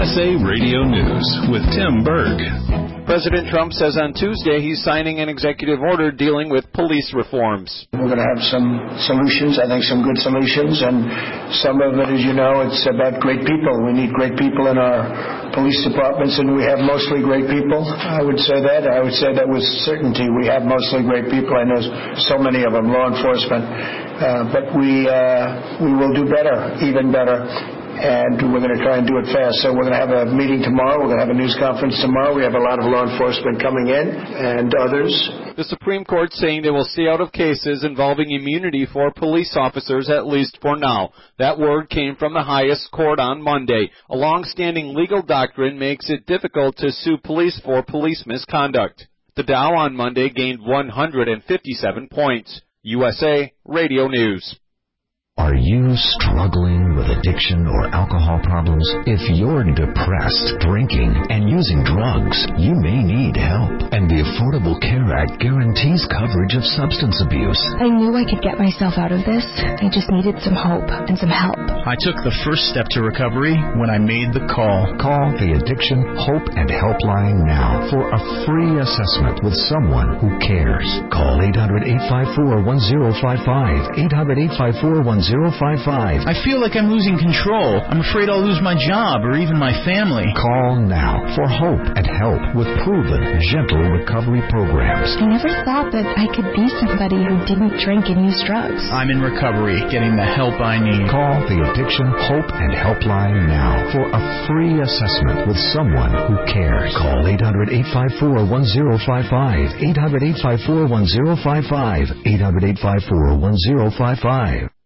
USA Radio News with Tim Berg. President Trump says on Tuesday he's signing an executive order dealing with police reforms. We're going to have some solutions, I think some good solutions, and some of it, as you know, it's about great people. We need great people in our police departments, and we have mostly great people. I would say that. I would say that with certainty. We have mostly great people. I know so many of them, law enforcement. But we will do better, even better. And we're going to try and do it fast. So we're going to have a meeting tomorrow. We're going to have a news conference tomorrow. We have a lot of law enforcement coming in and others. The Supreme Court saying they will stay out of cases involving immunity for police officers, at least for now. That word came from the highest court on Monday. A long-standing legal doctrine makes it difficult to sue police for police misconduct. The Dow on Monday gained 157 points. USA Radio News. Are you struggling with addiction or alcohol problems? If you're depressed, drinking, and using drugs, you may need help. And the Affordable Care Act guarantees coverage of substance abuse. I knew I could get myself out of this. I just needed some hope and some help. I took the first step to recovery when I made the call. Call the Addiction Hope and Helpline now for a free assessment with someone who cares. Call 800-854-1055. 800-854-1055. I feel like I'm losing control. I'm afraid I'll lose my job or even my family. Call now for hope and help with proven, gentle recovery programs. I never thought that I could be somebody who didn't drink and use drugs. I'm in recovery, getting the help I need. Call the Addiction Hope and Helpline now for a free assessment with someone who cares. Call 800-854-1055. 800-854-1055. 800-854-1055.